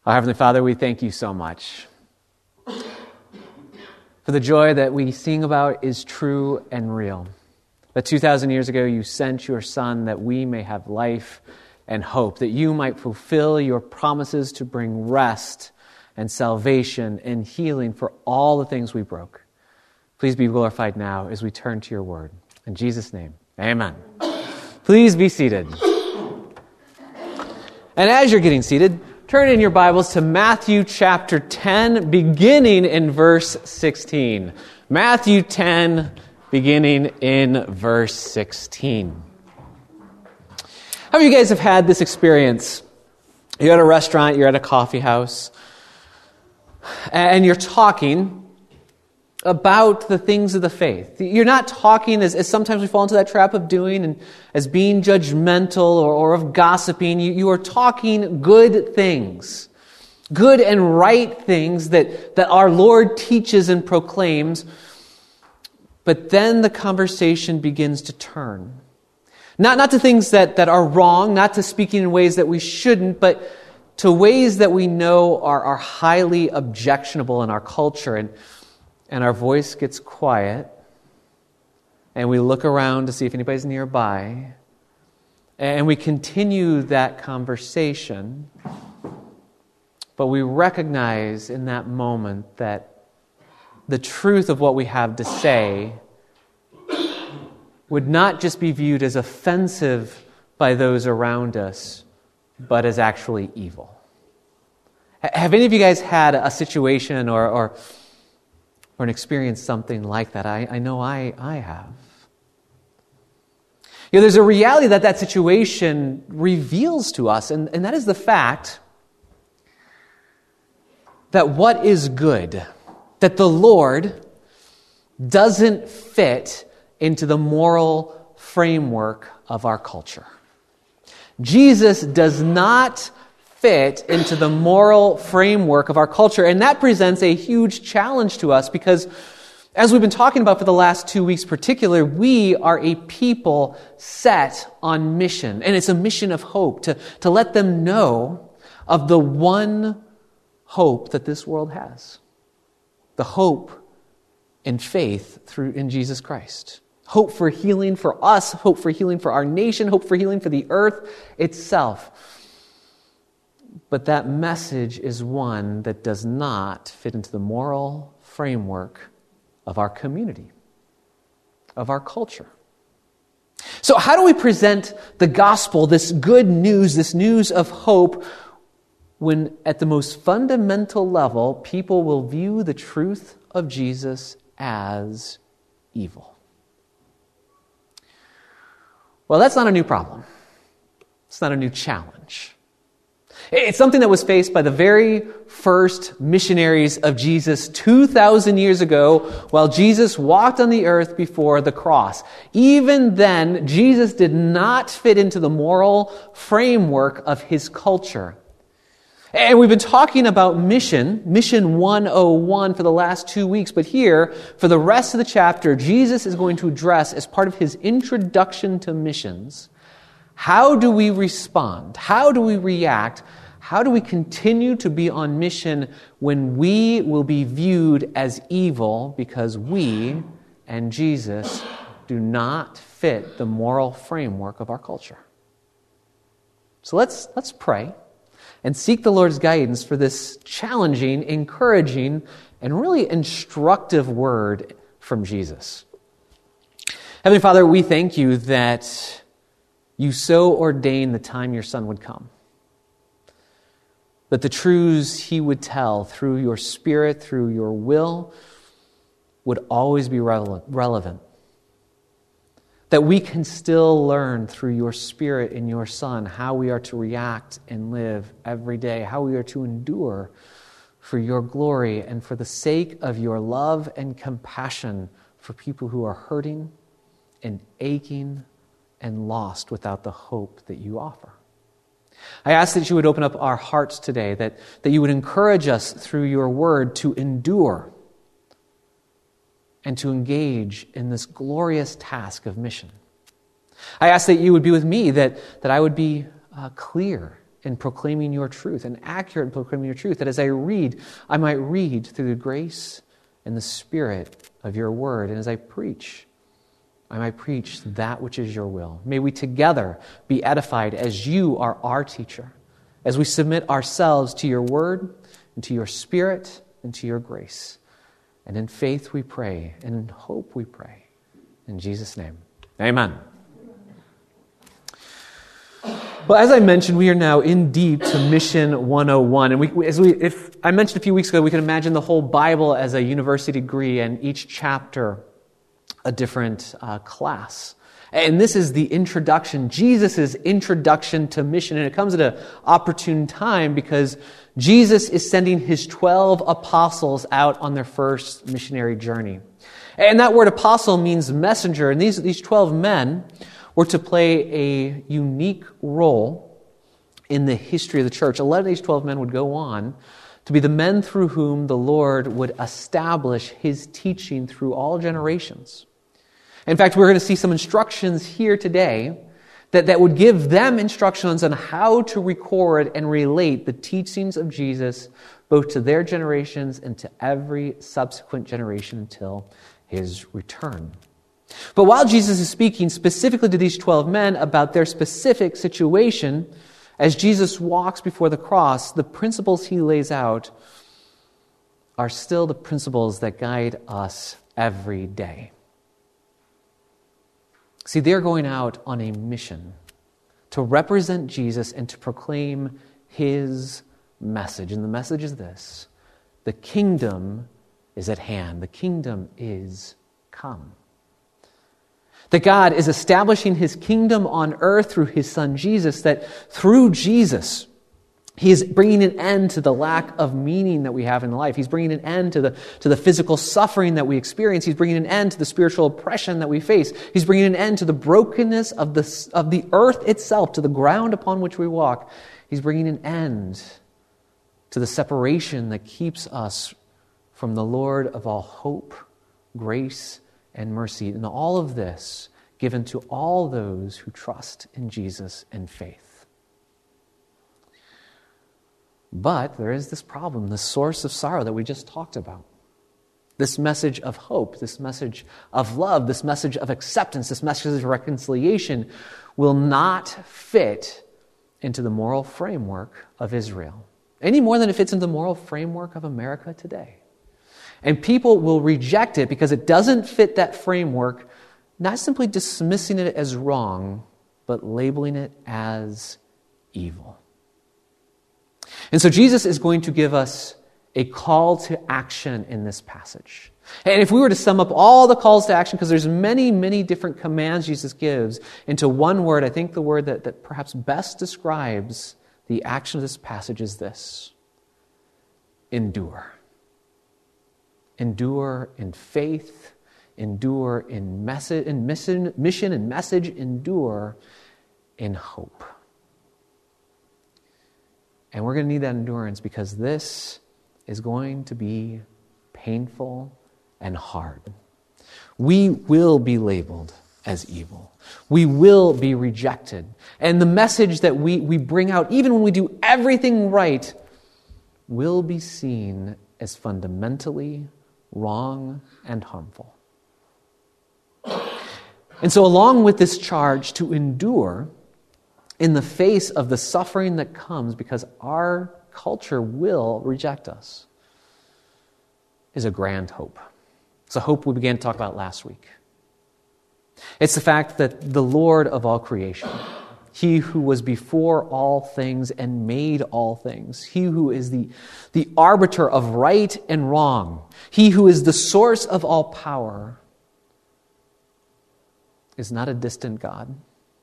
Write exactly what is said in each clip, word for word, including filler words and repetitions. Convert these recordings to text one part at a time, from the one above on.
Our Heavenly Father, we thank you so much for the joy that we sing about is true and real. That two thousand years ago you sent your Son that we may have life and hope, that you might fulfill your promises to bring rest and salvation and healing for all the things we broke. Please be glorified now as we turn to your word. In Jesus' name, amen. Please be seated. And as you're getting seated, turn in your Bibles to Matthew chapter ten, beginning in verse sixteen. Matthew ten, beginning in verse sixteen. How many of you guys have had this experience? You're at a restaurant, you're at a coffee house, and you're talking about the things of the faith. You're not talking, as, as sometimes we fall into that trap of doing, and as being judgmental or, or of gossiping. You, you are talking good things, good and right things that, that our Lord teaches and proclaims. But then the conversation begins to turn. Not, not to things that, that are wrong, not to speaking in ways that we shouldn't, but to ways that we know are, are highly objectionable in our culture. And And our voice gets quiet, and we look around to see if anybody's nearby, and we continue that conversation, but we recognize in that moment that the truth of what we have to say would not just be viewed as offensive by those around us, but as actually evil. Have any of you guys had a situation or... or or experience something like that? I, I know I, I have. You know, there's a reality that that situation reveals to us, and, and that is the fact that what is good, that the Lord doesn't fit into the moral framework of our culture. Jesus does not fit into the moral framework of our culture. And that presents a huge challenge to us because, as we've been talking about for the last two weeks particularly, we are a people set on mission. And it's a mission of hope, to, to let them know of the one hope that this world has. The hope in faith through in Jesus Christ. Hope for healing for us, hope for healing for our nation, hope for healing for the earth itself. But that message is one that does not fit into the moral framework of our community, of our culture. So how do we present the gospel, this good news, this news of hope, when at the most fundamental level, people will view the truth of Jesus as evil? Well, that's not a new problem. It's not a new challenge. It's something that was faced by the very first missionaries of Jesus two thousand years ago while Jesus walked on the earth before the cross. Even then, Jesus did not fit into the moral framework of his culture. And we've been talking about mission, Mission one oh one for the last two weeks, but here, for the rest of the chapter, Jesus is going to address, as part of his introduction to missions, how do we respond? How do we react? How do we continue to be on mission when we will be viewed as evil because we and Jesus do not fit the moral framework of our culture? So let's, let's pray and seek the Lord's guidance for this challenging, encouraging, and really instructive word from Jesus. Heavenly Father, we thank you that you so ordained the time your Son would come, that the truths he would tell through your Spirit, through your will, would always be relevant. That we can still learn through your Spirit and your Son how we are to react and live every day, how we are to endure for your glory and for the sake of your love and compassion for people who are hurting and aching and lost without the hope that you offer. I ask that you would open up our hearts today, that, that you would encourage us through your word to endure and to engage in this glorious task of mission. I ask that you would be with me, that, that I would be uh, clear in proclaiming your truth and accurate in proclaiming your truth, that as I read, I might read through the grace and the spirit of your word. And as I preach, I might preach that which is your will. May we together be edified as you are our teacher, as we submit ourselves to your word and to your spirit and to your grace. And in faith we pray, and in hope we pray. In Jesus' name, amen. Well, as I mentioned, we are now in deep to Mission one oh one. And we, as we, if I mentioned a few weeks ago, we can imagine the whole Bible as a university degree, and each chapter a different uh, class. And this is the introduction, Jesus' introduction to mission. And it comes at an opportune time because Jesus is sending his twelve apostles out on their first missionary journey. And that word apostle means messenger. And these, these twelve men were to play a unique role in the history of the church. Eleven of these twelve men would go on to be the men through whom the Lord would establish his teaching through all generations. In fact, we're going to see some instructions here today that, that would give them instructions on how to record and relate the teachings of Jesus both to their generations and to every subsequent generation until his return. But while Jesus is speaking specifically to these twelve men about their specific situation, as Jesus walks before the cross, the principles he lays out are still the principles that guide us every day. See, they're going out on a mission to represent Jesus and to proclaim his message. And the message is this: the kingdom is at hand. The kingdom is come. That God is establishing his kingdom on earth through his son Jesus, that through Jesus, he is bringing an end to the lack of meaning that we have in life. He's bringing an end to the, to the physical suffering that we experience. He's bringing an end to the spiritual oppression that we face. He's bringing an end to the brokenness of the, of the earth itself, to the ground upon which we walk. He's bringing an end to the separation that keeps us from the Lord of all hope, grace, and mercy. And all of this given to all those who trust in Jesus and faith. But there is this problem, the source of sorrow that we just talked about. This message of hope, this message of love, this message of acceptance, this message of reconciliation will not fit into the moral framework of Israel, any more than it fits into the moral framework of America today. And people will reject it because it doesn't fit that framework, not simply dismissing it as wrong, but labeling it as evil. And so Jesus is going to give us a call to action in this passage. And if we were to sum up all the calls to action, because there's many, many different commands Jesus gives, into one word, I think the word that, that perhaps best describes the action of this passage is this: endure. Endure in faith, endure in, message, in mission, mission and message, endure in hope. And we're going to need that endurance because this is going to be painful and hard. We will be labeled as evil. We will be rejected. And the message that we, we bring out, even when we do everything right, will be seen as fundamentally wrong and harmful. And so along with this charge to endure in the face of the suffering that comes because our culture will reject us, is a grand hope. It's a hope we began to talk about last week. It's the fact that the Lord of all creation, he who was before all things and made all things, he who is the, the arbiter of right and wrong, he who is the source of all power, is not a distant God,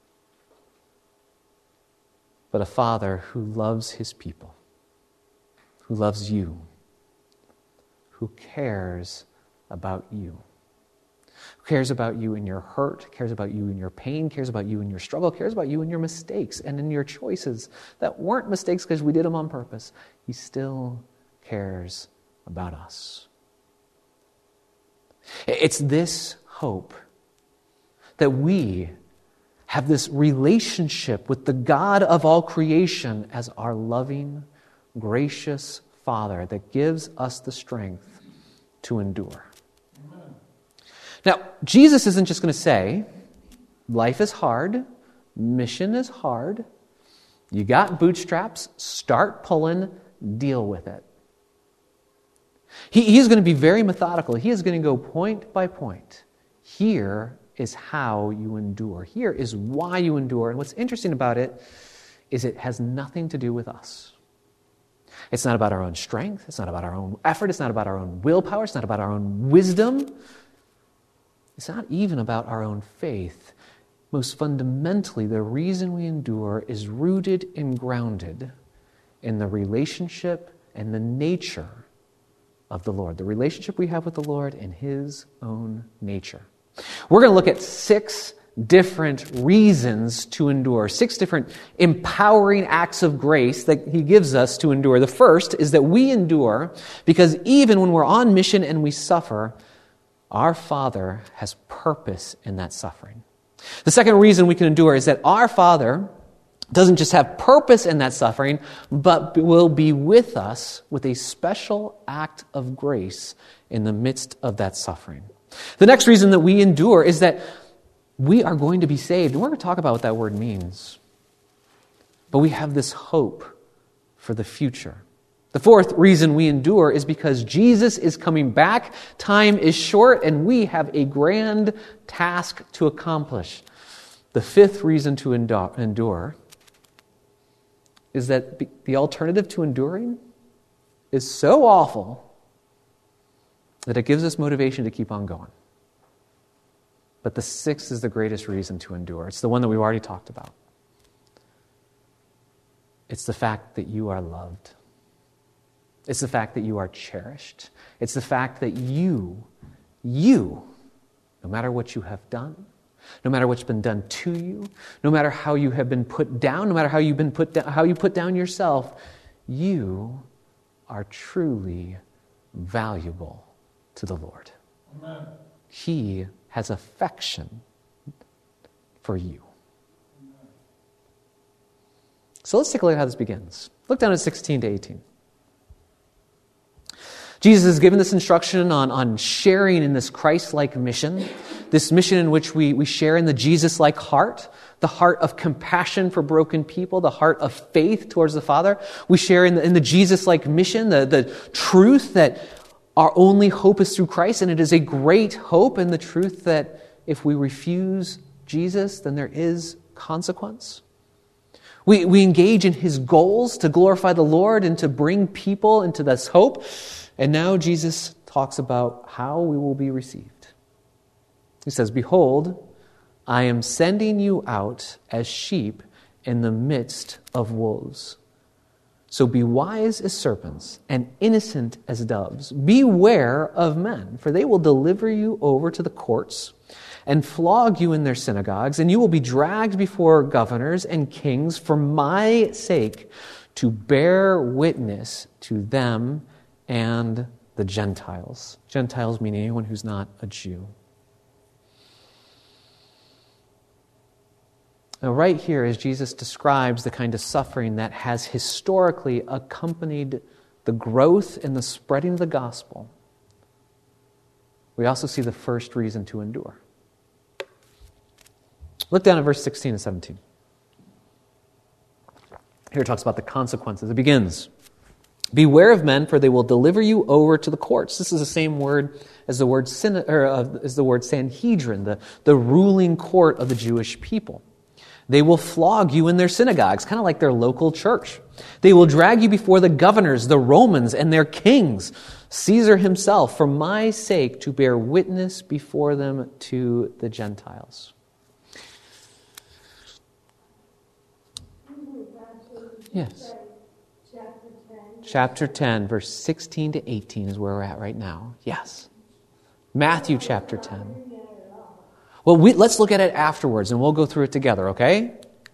but a Father who loves his people, who loves you, who cares about you, who cares about you in your hurt, cares about you in your pain, cares about you in your struggle, cares about you in your mistakes and in your choices that weren't mistakes because we did them on purpose. He still cares about us. It's this hope that we, have this relationship with the God of all creation as our loving, gracious Father that gives us the strength to endure. Amen. Now, Jesus isn't just going to say, life is hard, mission is hard, you got bootstraps, start pulling, deal with it. He, he's going to be very methodical. He is going to go point by point. Here is how you endure. Here is why you endure. And what's interesting about it is it has nothing to do with us. It's not about our own strength. It's not about our own effort. It's not about our own willpower. It's not about our own wisdom. It's not even about our own faith. Most fundamentally, the reason we endure is rooted and grounded in the relationship and the nature of the Lord. The relationship we have with the Lord and His own nature. We're going to look at six different reasons to endure, six different empowering acts of grace that He gives us to endure. The first is that we endure because even when we're on mission and we suffer, our Father has purpose in that suffering. The second reason we can endure is that our Father doesn't just have purpose in that suffering, but will be with us with a special act of grace in the midst of that suffering. The next reason that we endure is that we are going to be saved. And we're going to talk about what that word means. But we have this hope for the future. The fourth reason we endure is because Jesus is coming back. Time is short, and we have a grand task to accomplish. The fifth reason to endure is that the alternative to enduring is so awful that it gives us motivation to keep on going. But the sixth is the greatest reason to endure. It's the one that we've already talked about. It's the fact that you are loved. It's the fact that you are cherished. It's the fact that you, you, no matter what you have done, no matter what's been done to you, no matter how you have been put down, no matter how you've been put down, how you put down yourself, you are truly valuable to the Lord. Amen. He has affection for you. Amen. So let's take a look at how this begins. Look down at sixteen to eighteen. Jesus has given this instruction on, on sharing in this Christ-like mission, this mission in which we, we share in the Jesus-like heart, the heart of compassion for broken people, the heart of faith towards the Father. We share in the, in the Jesus-like mission, the, the truth that our only hope is through Christ, and it is a great hope, and the truth that if we refuse Jesus, then there is consequence. We, we engage in His goals to glorify the Lord and to bring people into this hope. And now Jesus talks about how we will be received. He says, "Behold, I am sending you out as sheep in the midst of wolves. So be wise as serpents and innocent as doves. Beware of men, for they will deliver you over to the courts and flog you in their synagogues, and you will be dragged before governors and kings for my sake to bear witness to them and the Gentiles." Gentiles mean anyone who's not a Jew. Now, right here, as Jesus describes the kind of suffering that has historically accompanied the growth and the spreading of the gospel, we also see the first reason to endure. Look down at verse sixteen and seventeen. Here it talks about the consequences. It begins, "Beware of men, for they will deliver you over to the courts." This is the same word as the word sin, or uh, as the word Sanhedrin, the, the ruling court of the Jewish people. "They will flog you in their synagogues," kind of like their local church. "They will drag you before the governors, the Romans, and their kings, Caesar himself, for my sake to bear witness before them to the Gentiles." Yes. Chapter ten, verse sixteen to eighteen is where we're at right now. Yes. Matthew chapter ten. Well, we, let's look at it afterwards, and we'll go through it together, okay?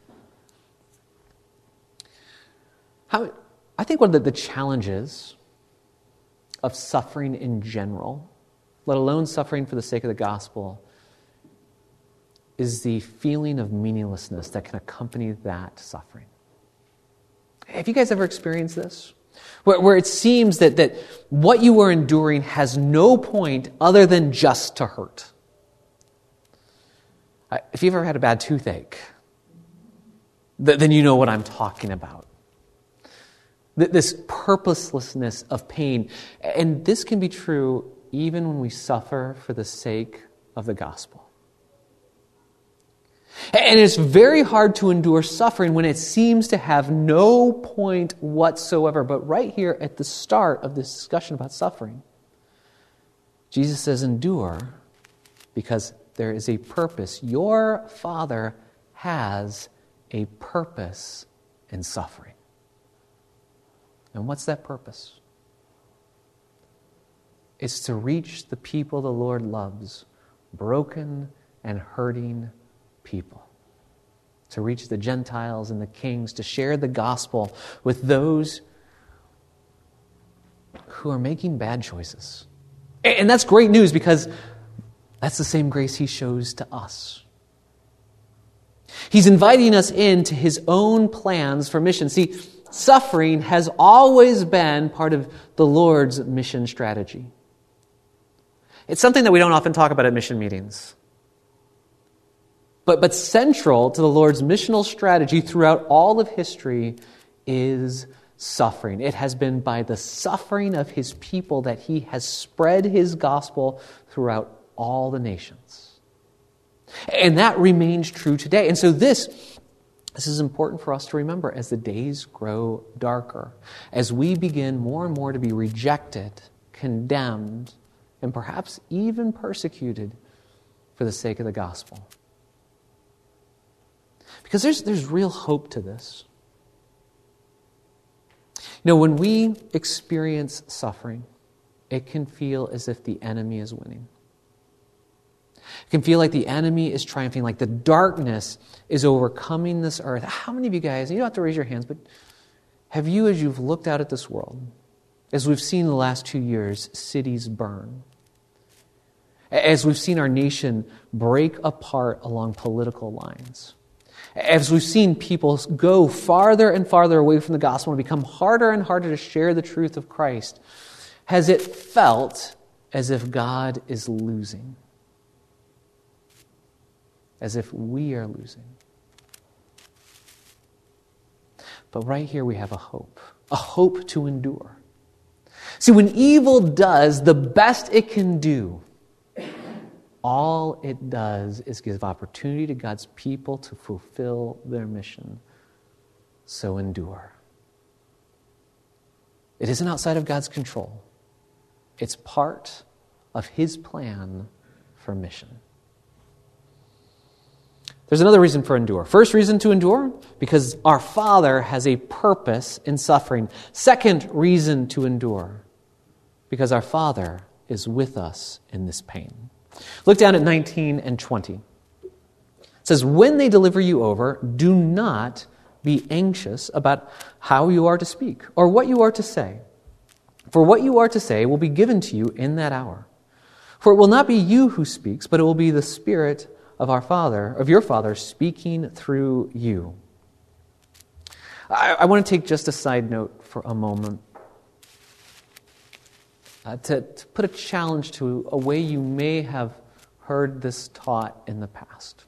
How, I think one of the, the challenges of suffering in general, let alone suffering for the sake of the gospel, is the feeling of meaninglessness that can accompany that suffering. Have you guys ever experienced this? Where, where it seems that, that what you are enduring has no point other than just to hurt. If you've ever had a bad toothache, th- then you know what I'm talking about. Th- this purposelessness of pain. And this can be true even when we suffer for the sake of the gospel. And it's very hard to endure suffering when it seems to have no point whatsoever. But right here at the start of this discussion about suffering, Jesus says, endure because there is a purpose. Your Father has a purpose in suffering. And what's that purpose? It's to reach the people the Lord loves, broken and hurting people, to reach the Gentiles and the kings, to share the gospel with those who are making bad choices. And that's great news because that's the same grace he shows to us. He's inviting us into his own plans for mission. See, suffering has always been part of the Lord's mission strategy. It's something that we don't often talk about at mission meetings. But, but central to the Lord's missional strategy throughout all of history is suffering. It has been by the suffering of his people that he has spread his gospel throughout all the nations. And that remains true today. And so this, this is important for us to remember as the days grow darker, as we begin more and more to be rejected, condemned, and perhaps even persecuted for the sake of the gospel. Because there's, there's real hope to this. You know, when we experience suffering, it can feel as if the enemy is winning. It can feel like the enemy is triumphing, like the darkness is overcoming this earth. How many of you guys, you don't have to raise your hands, but have you, as you've looked out at this world, as we've seen the last two years, cities burn, as we've seen our nation break apart along political lines, as we've seen people go farther and farther away from the gospel and become harder and harder to share the truth of Christ, has it felt as if God is losing? As if we are losing? But right here we have a hope, a hope to endure. See, when evil does the best it can do, all it does is give opportunity to God's people to fulfill their mission. So endure. It isn't outside of God's control. It's part of his plan for mission. There's another reason for endure. First reason to endure, because our Father has a purpose in suffering. Second reason to endure, because our Father is with us in this pain. Look down at nineteen and twenty. It says, when they deliver you over, do not be anxious about how you are to speak or what you are to say. For what you are to say will be given to you in that hour. For it will not be you who speaks, but it will be the Spirit of our Father, of your Father, speaking through you. I, I want to take just a side note for a moment. Uh, to, to put a challenge to a way you may have heard this taught in the past.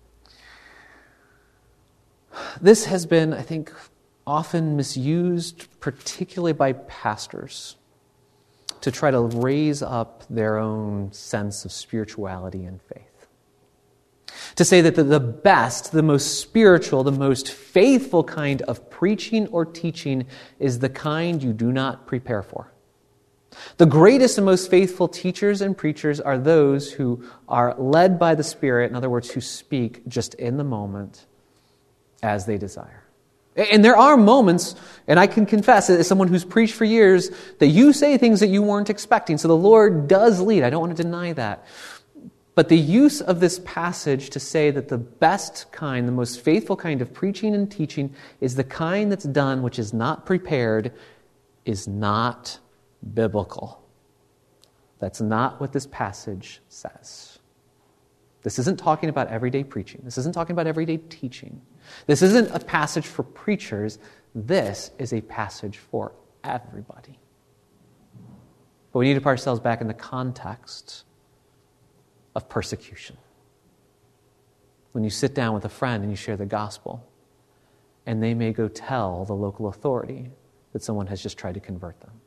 This has been, I think, often misused, particularly by pastors, to try to raise up their own sense of spirituality and faith. To say that the, the best, the most spiritual, the most faithful kind of preaching or teaching is the kind you do not prepare for. The greatest and most faithful teachers and preachers are those who are led by the Spirit, in other words, who speak just in the moment as they desire. And there are moments, and I can confess, as someone who's preached for years, that you say things that you weren't expecting. So the Lord does lead. I don't want to deny that. But the use of this passage to say that the best kind, the most faithful kind of preaching and teaching is the kind that's done which is not prepared is not biblical. That's not what this passage says. This isn't talking about everyday preaching. This isn't talking about everyday teaching. This isn't a passage for preachers. This is a passage for everybody. But we need to put ourselves back in the context of persecution. When you sit down with a friend and you share the gospel, and they may go tell the local authority that someone has just tried to convert them.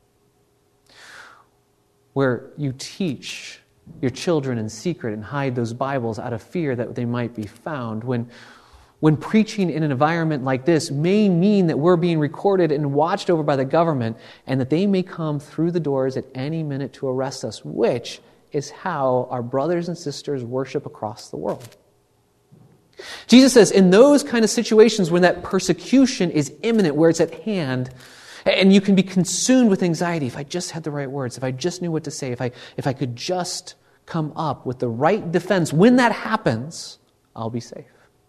Where you teach your children in secret and hide those Bibles out of fear that they might be found. When, when preaching in an environment like this may mean that we're being recorded and watched over by the government, and that they may come through the doors at any minute to arrest us, which is how our brothers and sisters worship across the world. Jesus says in those kind of situations when that persecution is imminent, where it's at hand, and you can be consumed with anxiety, if I just had the right words, if I just knew what to say, if I, if I could just come up with the right defense, when that happens, I'll be safe.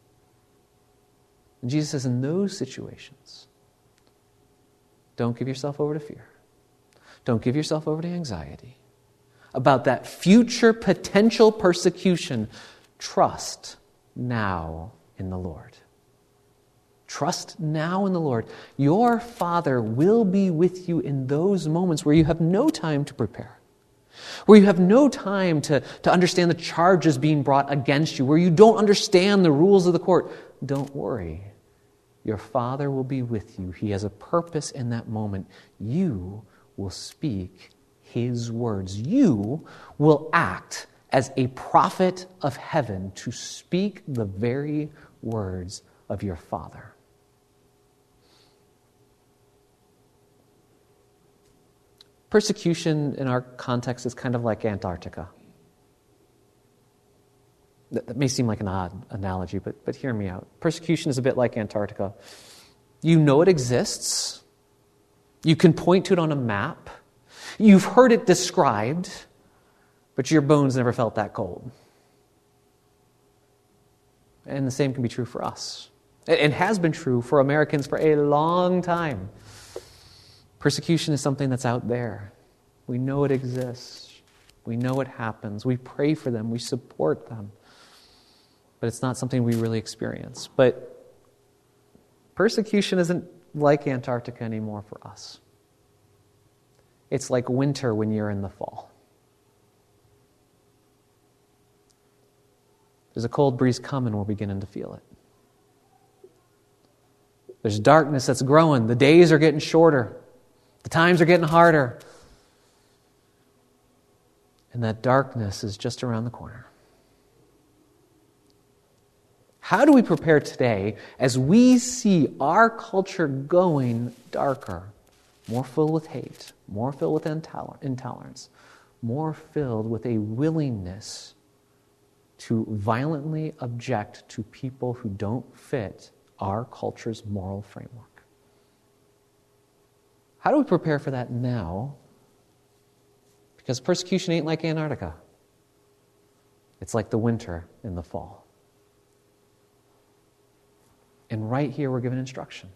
And Jesus says in those situations, don't give yourself over to fear. Don't give yourself over to anxiety. About that future potential persecution, trust now in the Lord. Trust now in the Lord. Your Father will be with you in those moments where you have no time to prepare, where you have no time to, to understand the charges being brought against you, where you don't understand the rules of the court. Don't worry. Your Father will be with you. He has a purpose in that moment. You will speak His words. You will act as a prophet of heaven to speak the very words of your Father. Persecution in our context is kind of like Antarctica. That, that may seem like an odd analogy, but, but hear me out. Persecution is a bit like Antarctica. You know it exists. You can point to it on a map. You've heard it described, but your bones never felt that cold. And the same can be true for us. It has been true for Americans for a long time. Persecution is something that's out there. We know it exists. We know it happens. We pray for them. We support them. But it's not something we really experience. But persecution isn't like Antarctica anymore for us. It's like winter when you're in the fall. There's a cold breeze coming, we're beginning to feel it. There's darkness that's growing. The days are getting shorter. The times are getting harder. And that darkness is just around the corner. How do we prepare today as we see our culture going darker, more filled with hate, more filled with intolerance, more filled with a willingness to violently object to people who don't fit our culture's moral framework? How do we prepare for that now? Because persecution ain't like Antarctica. It's like the winter in the fall. And right here we're given instruction.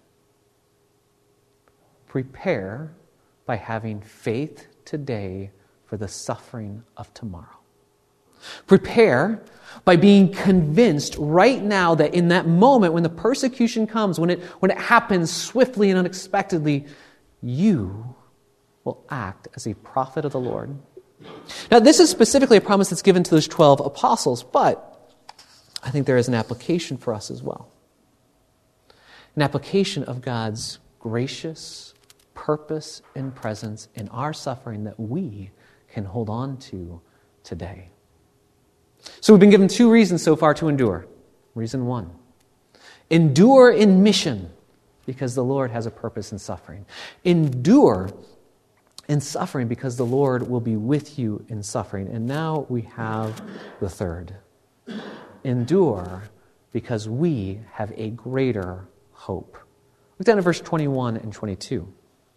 Prepare by having faith today for the suffering of tomorrow. Prepare by being convinced right now that in that moment when the persecution comes, when it, when it happens swiftly and unexpectedly, you will act as a prophet of the Lord. Now, this is specifically a promise that's given to those twelve apostles, but I think there is an application for us as well. An application of God's gracious purpose and presence in our suffering that we can hold on to today. So we've been given two reasons so far to endure. Reason one, endure in mission because the Lord has a purpose in suffering. Endure in suffering because the Lord will be with you in suffering. And now we have the third. Endure because we have a greater hope. Look down at verse twenty-one and twenty-two.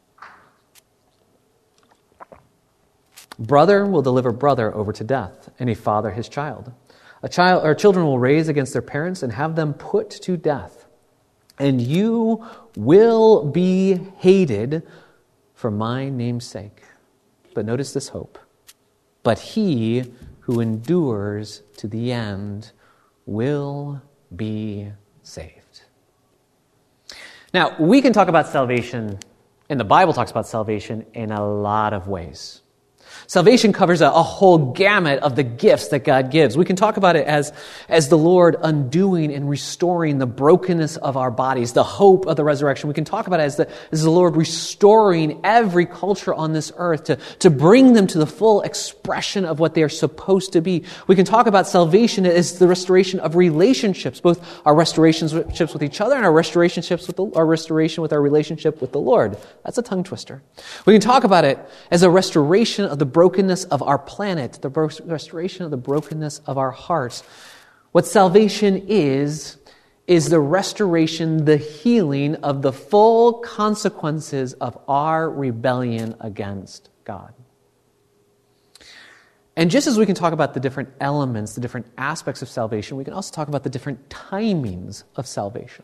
Brother will deliver brother over to death, and a father his child. A child or children will raise against their parents and have them put to death. And you will be hated for my name's sake. But notice this hope. But he who endures to the end will be saved. Now, we can talk about salvation, and the Bible talks about salvation in a lot of ways. Salvation covers a, a whole gamut of the gifts that God gives. We can talk about it as, as the Lord undoing and restoring the brokenness of our bodies, the hope of the resurrection. We can talk about it as the, as the Lord restoring every culture on this earth to, to bring them to the full expression of what they are supposed to be. We can talk about salvation as the restoration of relationships, both our relationships with each other and our relationships with the, our restoration with our relationship with the Lord. That's a tongue twister. We can talk about it as a restoration of the brokenness of our planet, the restoration of the brokenness of our hearts. What salvation is, is the restoration, the healing of the full consequences of our rebellion against God. And just as we can talk about the different elements, the different aspects of salvation, we can also talk about the different timings of salvation.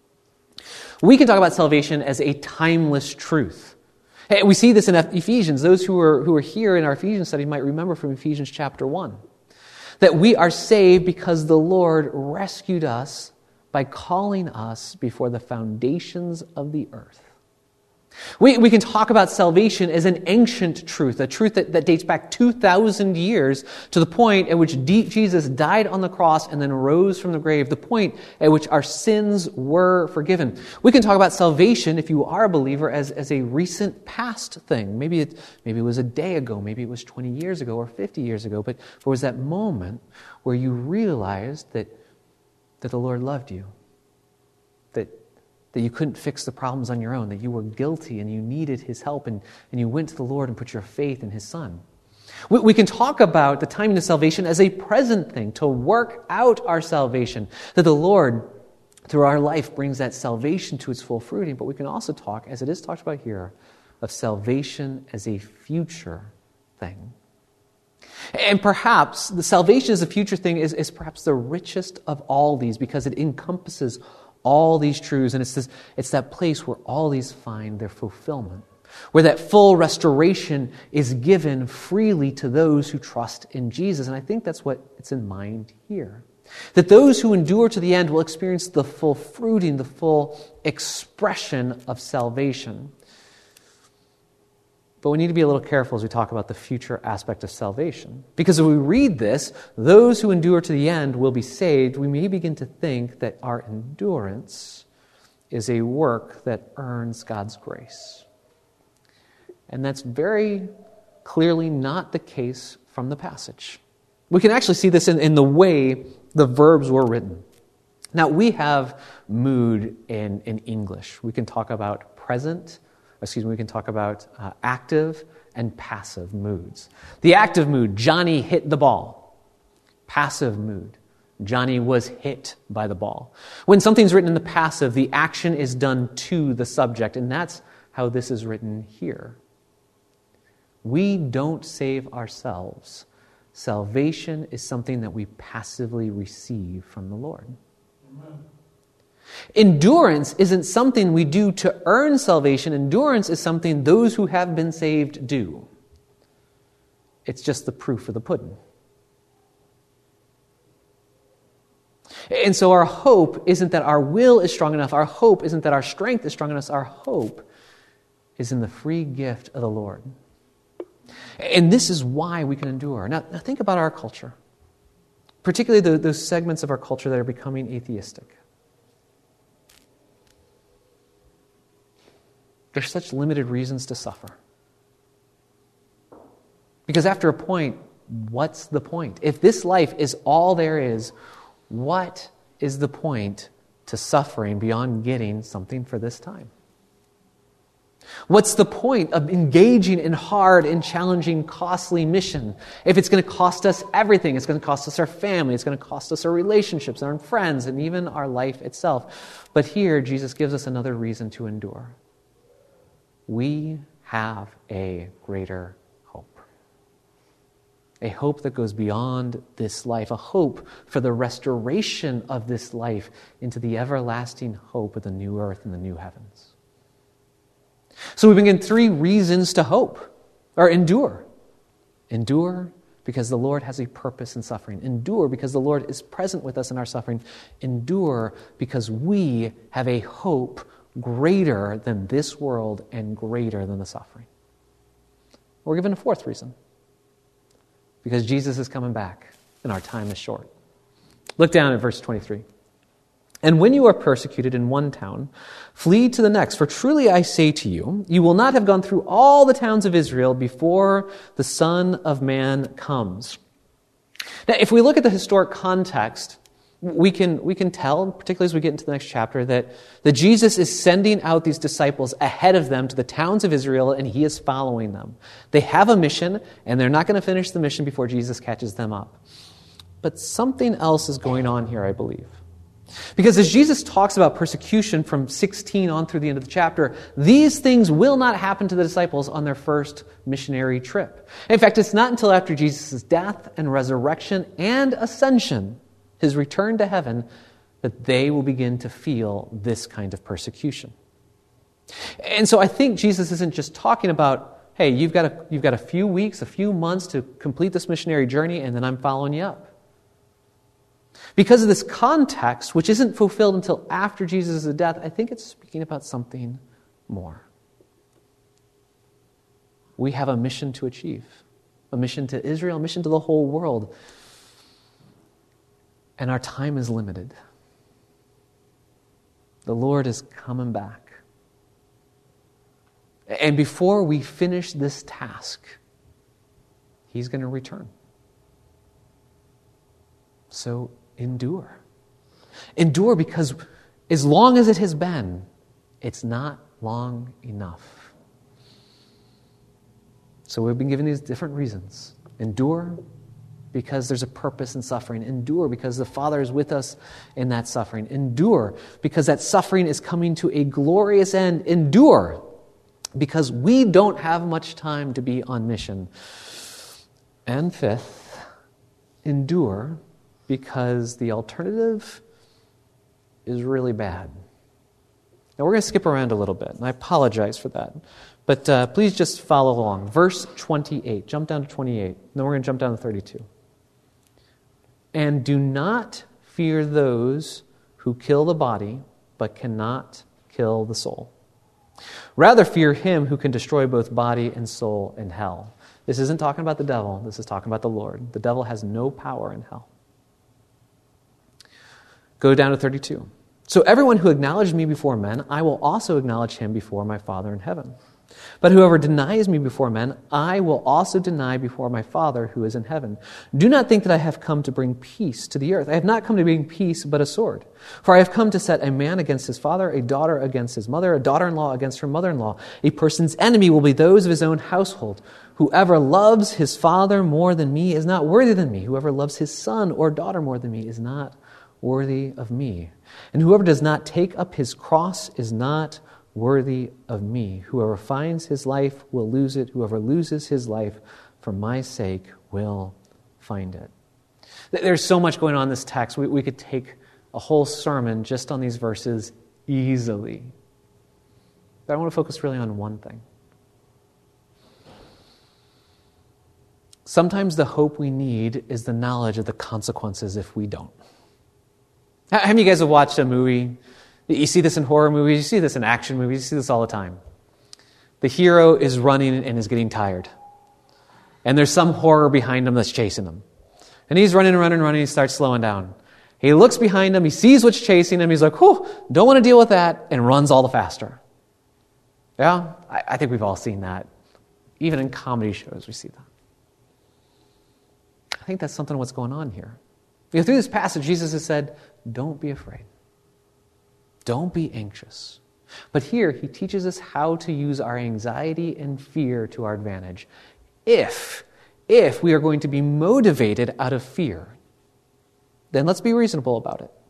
We can talk about salvation as a timeless truth. Hey, we see this in Ephesians. Those who are, who are here in our Ephesians study might remember from Ephesians chapter one. That we are saved because the Lord rescued us by calling us before the foundations of the earth. We, we can talk about salvation as an ancient truth, a truth that, that dates back two thousand years to the point at which Jesus died on the cross and then rose from the grave, the point at which our sins were forgiven. We can talk about salvation, if you are a believer, as, as a recent past thing. Maybe it, maybe it was a day ago, maybe it was twenty years ago or fifty years ago, but there was that moment where you realized that, that the Lord loved you, that that you couldn't fix the problems on your own, that you were guilty and you needed His help, and, and you went to the Lord and put your faith in His Son. We, we can talk about the timing of salvation as a present thing, to work out our salvation, that the Lord, through our life, brings that salvation to its full fruiting. But we can also talk, as it is talked about here, of salvation as a future thing. And perhaps the salvation as a future thing is, is perhaps the richest of all these, because it encompasses all these truths, and it's this, it's that place where all these find their fulfillment, where that full restoration is given freely to those who trust in Jesus. And I think that's what it's in mind here. That those who endure to the end will experience the full fruiting, the full expression of salvation. But we need to be a little careful as we talk about the future aspect of salvation. Because if we read this, those who endure to the end will be saved, we may begin to think that our endurance is a work that earns God's grace. And that's very clearly not the case from the passage. We can actually see this in, in the way the verbs were written. Now, we have mood in, in English. We can talk about present, Excuse me, we can talk about uh, active and passive moods. The active mood, Johnny hit the ball. Passive mood, Johnny was hit by the ball. When something's written in the passive, the action is done to the subject, and that's how this is written here. We don't save ourselves. Salvation is something that we passively receive from the Lord. Amen. Endurance isn't something we do to earn salvation. Endurance is something those who have been saved do. It's just the proof of the pudding. And so our hope isn't that our will is strong enough. Our hope isn't that our strength is strong enough. Our hope is in the free gift of the Lord. And this is why we can endure. Now, now think about our culture, particularly the, those segments of our culture that are becoming atheistic. There's such limited reasons to suffer. Because after a point, what's the point? If this life is all there is, what is the point to suffering beyond getting something for this time? What's the point of engaging in hard and challenging, costly mission if it's going to cost us everything? It's going to cost us our family, it's going to cost us our relationships, our friends, and even our life itself. But here, Jesus gives us another reason to endure. We have a greater hope. A hope that goes beyond this life. A hope for the restoration of this life into the everlasting hope of the new earth and the new heavens. So we've been given three reasons to hope, or endure. Endure because the Lord has a purpose in suffering. Endure because the Lord is present with us in our suffering. Endure because we have a hope greater than this world and greater than the suffering. We're given a fourth reason. Because Jesus is coming back and our time is short. Look down at verse twenty-three. And when you are persecuted in one town, flee to the next. For truly I say to you, you will not have gone through all the towns of Israel before the Son of Man comes. Now, if we look at the historic context, we can, we can tell, particularly as we get into the next chapter, that, that Jesus is sending out these disciples ahead of them to the towns of Israel, and he is following them. They have a mission, and they're not going to finish the mission before Jesus catches them up. But something else is going on here, I believe. Because as Jesus talks about persecution from sixteen on through the end of the chapter, these things will not happen to the disciples on their first missionary trip. In fact, it's not until after Jesus' death and resurrection and ascension, his return to heaven, that they will begin to feel this kind of persecution. And so I think Jesus isn't just talking about, hey, you've got a, you've got a few weeks, a few months to complete this missionary journey, and then I'm following you up. Because of this context, which isn't fulfilled until after Jesus' death, I think it's speaking about something more. We have a mission to achieve, a mission to Israel, a mission to the whole world. And our time is limited. The Lord is coming back. And before we finish this task, he's going to return. So endure. Endure because as long as it has been, it's not long enough. So we've been given these different reasons. Endure because there's a purpose in suffering. Endure because the Father is with us in that suffering. Endure because that suffering is coming to a glorious end. Endure because we don't have much time to be on mission. And fifth, endure because the alternative is really bad. Now we're going to skip around a little bit, and I apologize for that. But uh, please just follow along. Verse twenty-eight. Jump down to twenty-eight. Then we're going to jump down to thirty-two. And do not fear those who kill the body, but cannot kill the soul. Rather fear him who can destroy both body and soul in hell. This isn't talking about the devil. This is talking about the Lord. The devil has no power in hell. Go down to thirty-two. So everyone who acknowledges me before men, I will also acknowledge him before my Father in heaven. But whoever denies me before men, I will also deny before my Father who is in heaven. Do not think that I have come to bring peace to the earth. I have not come to bring peace, but a sword. For I have come to set a man against his father, a daughter against his mother, a daughter-in-law against her mother-in-law. A person's enemy will be those of his own household. Whoever loves his father more than me is not worthy than me. Whoever loves his son or daughter more than me is not worthy of me. And whoever does not take up his cross is not worthy of me. Whoever finds his life will lose it. Whoever loses his life for my sake will find it. There's so much going on in this text. We, we could take a whole sermon just on these verses easily. But I want to focus really on one thing. Sometimes the hope we need is the knowledge of the consequences if we don't. How many of you guys have watched a movie? You see this in horror movies, you see this in action movies, you see this all the time. The hero is running and is getting tired. And there's some horror behind him that's chasing him. And he's running and running and running, he starts slowing down. He looks behind him, he sees what's chasing him, he's like, whew, don't want to deal with that, and runs all the faster. Yeah, I, I think we've all seen that. Even in comedy shows, we see that. I think that's something of what's going on here. You know, through this passage, Jesus has said, don't be afraid. Don't be anxious. But here, he teaches us how to use our anxiety and fear to our advantage. If, if we are going to be motivated out of fear, then let's be reasonable about it.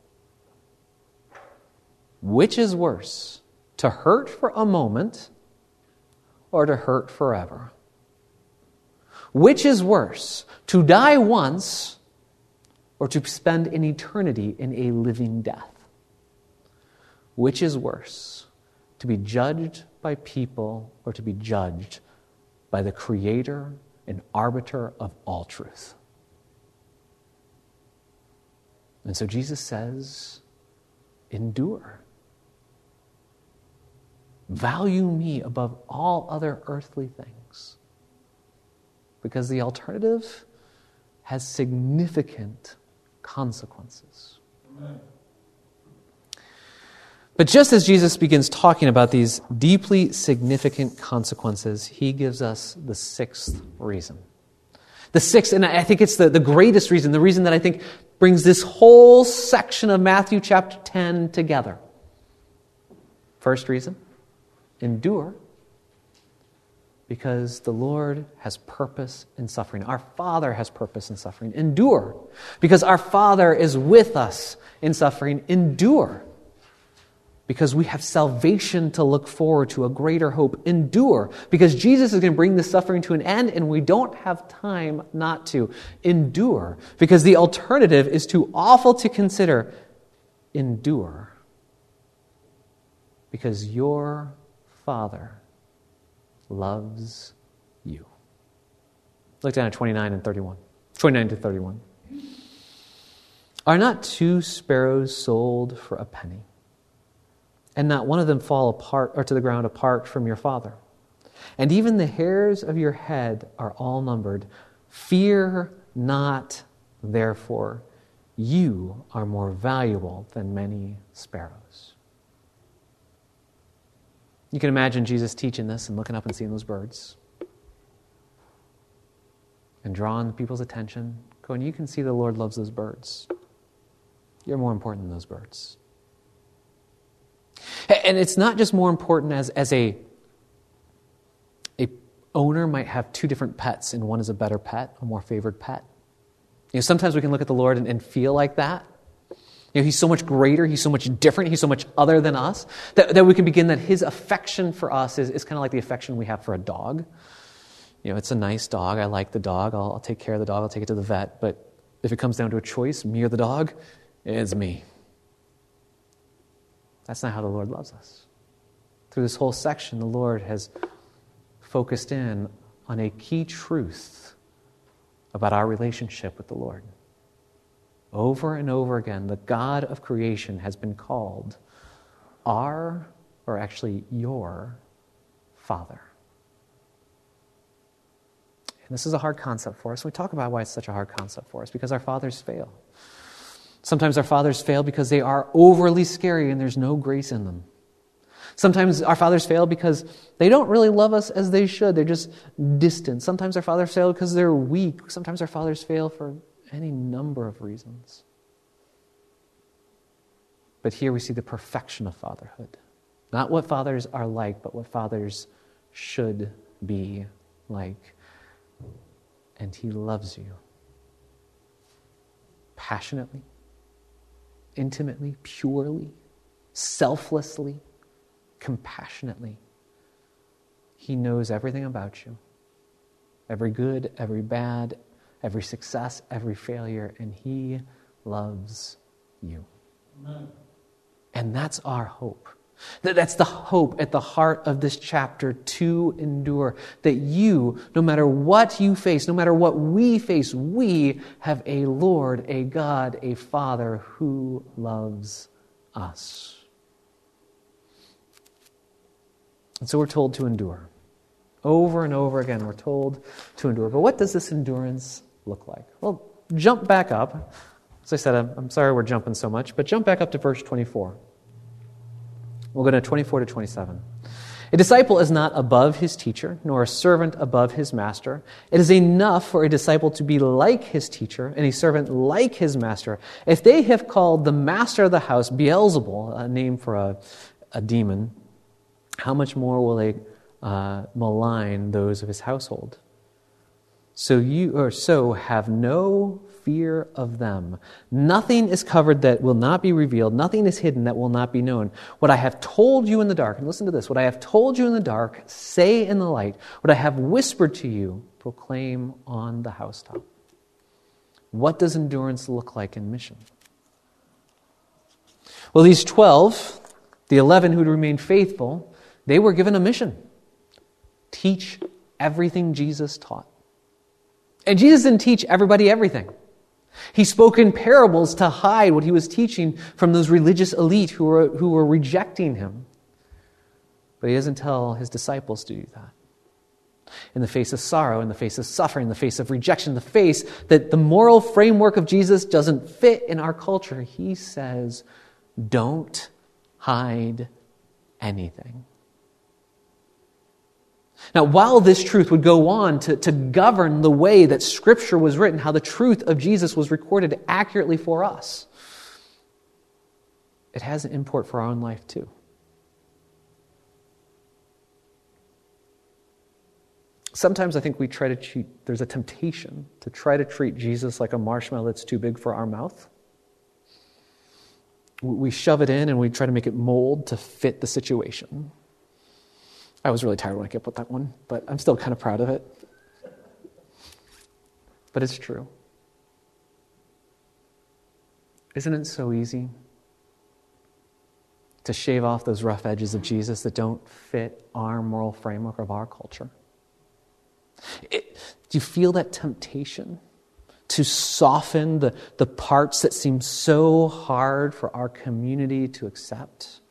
Which is worse, to hurt for a moment or to hurt forever? Which is worse, to die once or to spend an eternity in a living death? Which is worse, to be judged by people or to be judged by the Creator and arbiter of all truth. And so Jesus says, endure. Value me above all other earthly things. Because the alternative has significant consequences. Amen. But just as Jesus begins talking about these deeply significant consequences, he gives us the sixth reason. The sixth, and I think it's the, the greatest reason, the reason that I think brings this whole section of Matthew chapter ten together. First reason, endure, because the Lord has purpose in suffering. Our Father has purpose in suffering. Endure, because our Father is with us in suffering. Endure, because we have salvation to look forward to, a greater hope. Endure, because Jesus is going to bring the suffering to an end, and we don't have time not to. Endure, because the alternative is too awful to consider. Endure, because your Father loves you. Look down at twenty-nine and thirty-one. twenty-nine to thirty-one. Are not two sparrows sold for a penny? And not one of them fall apart or to the ground apart from your Father. And even the hairs of your head are all numbered. Fear not, therefore, you are more valuable than many sparrows. You can imagine Jesus teaching this and looking up and seeing those birds and drawing people's attention, going, you can see the Lord loves those birds. You're more important than those birds. And it's not just more important as, as a, a owner might have two different pets, and one is a better pet, a more favored pet. You know, sometimes we can look at the Lord and, and feel like that. You know, he's so much greater, he's so much different, he's so much other than us, that, that we can begin that his affection for us is, is kind of like the affection we have for a dog. You know, it's a nice dog, I like the dog, I'll, I'll take care of the dog, I'll take it to the vet, but if it comes down to a choice, me or the dog, it's me. That's not how the Lord loves us. Through this whole section, the Lord has focused in on a key truth about our relationship with the Lord. Over and over again, the God of creation has been called our, or actually your, Father. And this is a hard concept for us. We talk about why it's such a hard concept for us, because our fathers fail. Sometimes our fathers fail because they are overly scary and there's no grace in them. Sometimes our fathers fail because they don't really love us as they should. They're just distant. Sometimes our fathers fail because they're weak. Sometimes our fathers fail for any number of reasons. But here we see the perfection of fatherhood. Not what fathers are like, but what fathers should be like. And he loves you passionately, intimately, purely, selflessly, compassionately. He knows everything about you. Every good, every bad, every success, every failure, and he loves you. Amen. And that's our hope. That's the hope at the heart of this chapter, to endure. That you, no matter what you face, no matter what we face, we have a Lord, a God, a Father who loves us. And so we're told to endure. Over and over again, we're told to endure. But what does this endurance look like? Well, jump back up. As I said, I'm, I'm sorry we're jumping so much, but jump back up to verse twenty-four. We'll go to twenty-four to twenty-seven. A disciple is not above his teacher, nor a servant above his master. It is enough for a disciple to be like his teacher, and a servant like his master. If they have called the master of the house Beelzebul, a name for a, a demon, how much more will they uh, malign those of his household? So you or so have no fear of them. Nothing is covered that will not be revealed. Nothing is hidden that will not be known. What I have told you in the dark, and listen to this, what I have told you in the dark, say in the light. What I have whispered to you, proclaim on the housetop. What does endurance look like in mission? Well, these twelve, the eleven who remained faithful, they were given a mission. Teach everything Jesus taught. And Jesus didn't teach everybody everything. He spoke in parables to hide what he was teaching from those religious elite who were, who were rejecting him. But he doesn't tell his disciples to do that. In the face of sorrow, in the face of suffering, in the face of rejection, in the face that the moral framework of Jesus doesn't fit in our culture, he says, don't hide anything. Now, while this truth would go on to, to govern the way that Scripture was written, how the truth of Jesus was recorded accurately for us, it has an import for our own life too. Sometimes I think we try to treat, there's a temptation to try to treat Jesus like a marshmallow that's too big for our mouth. We shove it in and we try to make it mold to fit the situation. I was really tired when I kept with that one, but I'm still kind of proud of it. But it's true. Isn't it so easy to shave off those rough edges of Jesus that don't fit our moral framework of our culture? It, do you feel that temptation to soften the, the parts that seem so hard for our community to accept?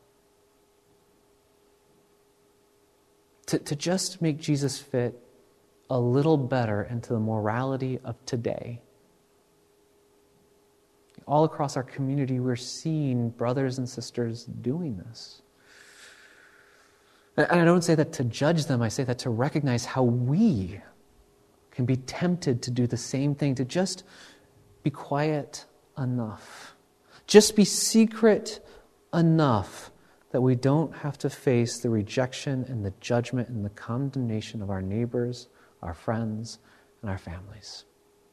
To, to just make Jesus fit a little better into the morality of today. All across our community, we're seeing brothers and sisters doing this. And I don't say that to judge them, I say that to recognize how we can be tempted to do the same thing, to just be quiet enough. Just be secret enough that we don't have to face the rejection and the judgment and the condemnation of our neighbors, our friends, and our families.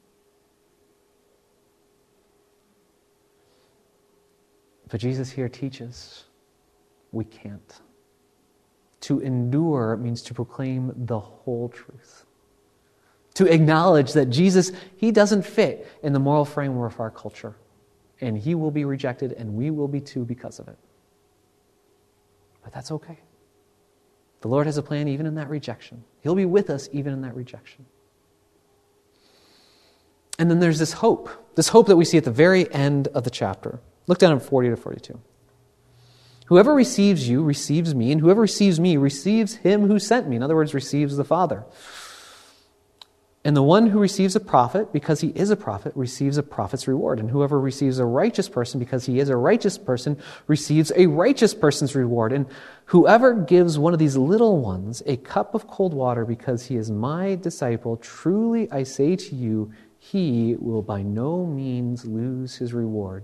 But Jesus here teaches we can't. To endure means to proclaim the whole truth. To acknowledge that Jesus, he doesn't fit in the moral framework of our culture. And he will be rejected, and we will be too because of it. But that's okay. The Lord has a plan even in that rejection. He'll be with us even in that rejection. And then there's this hope. This hope that we see at the very end of the chapter. Look down at forty to forty-two. Whoever receives you receives me, and whoever receives me receives him who sent me. In other words, receives the Father. And the one who receives a prophet, because he is a prophet, receives a prophet's reward. And whoever receives a righteous person, because he is a righteous person, receives a righteous person's reward. And whoever gives one of these little ones a cup of cold water because he is my disciple, truly I say to you, he will by no means lose his reward.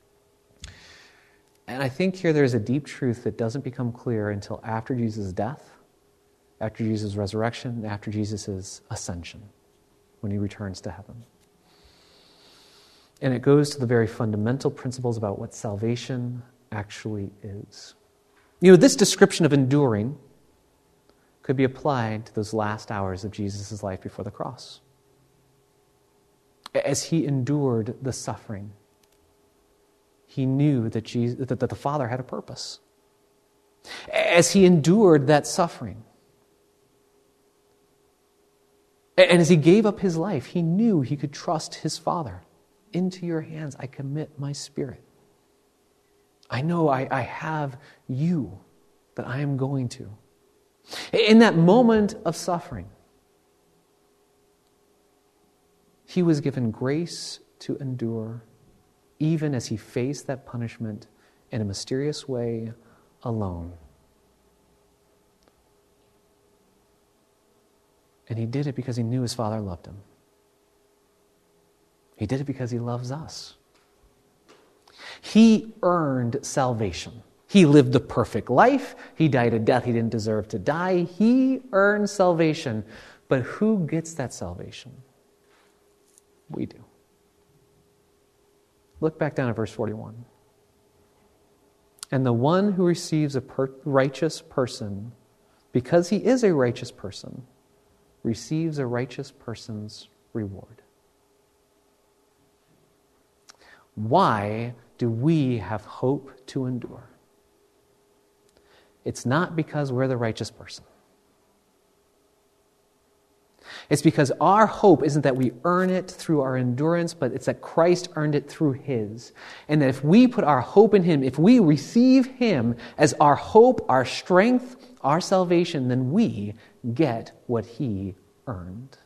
And I think here there's a deep truth that doesn't become clear until after Jesus' death, after Jesus' resurrection, after Jesus' ascension, when he returns to heaven. And it goes to the very fundamental principles about what salvation actually is. You know, this description of enduring could be applied to those last hours of Jesus' life before the cross. As he endured the suffering, he knew that, Jesus, that the Father had a purpose. As he endured that suffering, and as he gave up his life, he knew he could trust his Father. Into your hands I commit my spirit. I know I, I have you that I am going to. In that moment of suffering, he was given grace to endure, even as he faced that punishment in a mysterious way alone. And he did it because he knew his Father loved him. He did it because he loves us. He earned salvation. He lived the perfect life. He died a death he didn't deserve to die. He earned salvation. But who gets that salvation? We do. Look back down at verse forty-one. And the one who receives a per- righteous person, because he is a righteous person, receives a righteous person's reward. Why do we have hope to endure? It's not because we're the righteous person. It's because our hope isn't that we earn it through our endurance, but it's that Christ earned it through his. And that if we put our hope in him, if we receive him as our hope, our strength, our salvation, then we get what he earned.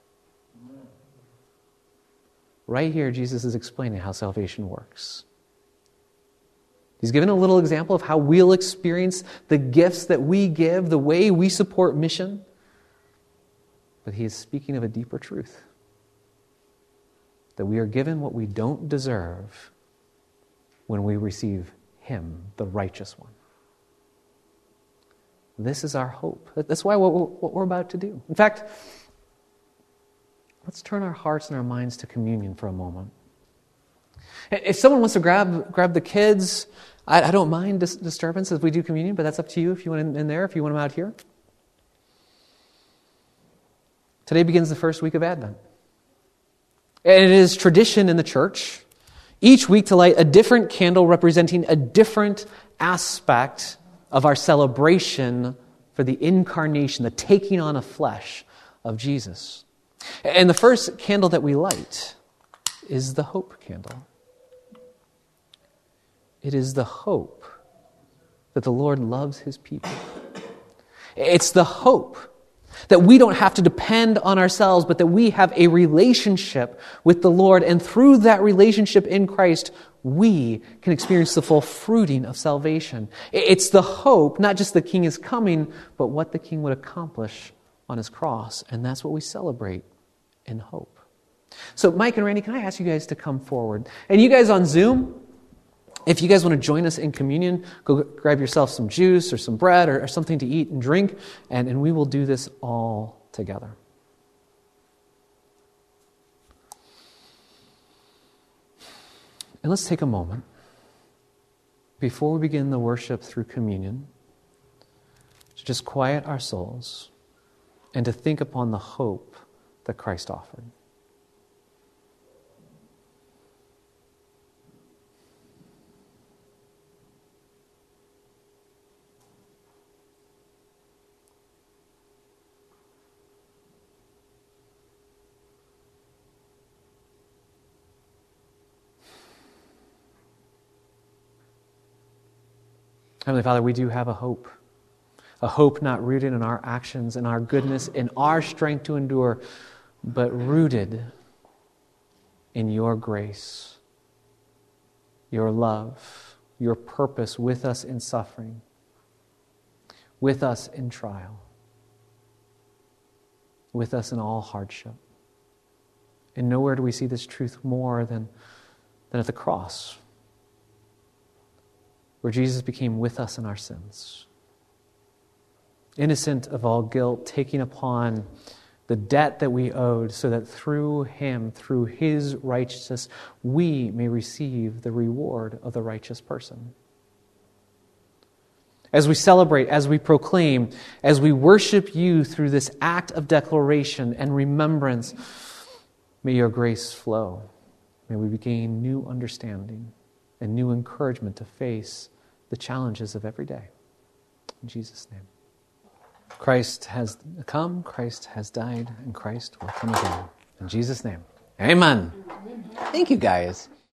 Right here, Jesus is explaining how salvation works. He's given a little example of how we'll experience the gifts that we give, the way we support mission. But he is speaking of a deeper truth. That we are given what we don't deserve when we receive him, the righteous one. This is our hope. That's why what we're, what we're about to do. In fact, let's turn our hearts and our minds to communion for a moment. If someone wants to grab grab the kids, I, I don't mind dis- disturbance as we do communion, but that's up to you if you want them in there, if you want them out here. Today begins the first week of Advent. And it is tradition in the church each week to light a different candle representing a different aspect of our celebration for the incarnation, the taking on of flesh of Jesus. And the first candle that we light is the hope candle. It is the hope that the Lord loves his people. It's the hope that we don't have to depend on ourselves, but that we have a relationship with the Lord. And through that relationship in Christ, we can experience the full fruiting of salvation. It's the hope, not just the King is coming, but what the King would accomplish on his cross. And that's what we celebrate in hope. So Mike and Randy, can I ask you guys to come forward? And you guys on Zoom, if you guys want to join us in communion, go grab yourself some juice or some bread or, or something to eat and drink, and, and we will do this all together. And let's take a moment before we begin the worship through communion to just quiet our souls and to think upon the hope that Christ offered. Heavenly Father, we do have a hope. A hope not rooted in our actions, in our goodness, in our strength to endure, but rooted in your grace, your love, your purpose with us in suffering, with us in trial, with us in all hardship. And nowhere do we see this truth more than, than at the cross, where Jesus became with us in our sins. Innocent of all guilt, taking upon the debt that we owed so that through him, through his righteousness, we may receive the reward of the righteous person. As we celebrate, as we proclaim, as we worship you through this act of declaration and remembrance, may your grace flow. May we gain new understanding and new encouragement to face the challenges of every day. In Jesus' name. Christ has come, Christ has died, and Christ will come again. In Jesus' name. Amen. Thank you, guys.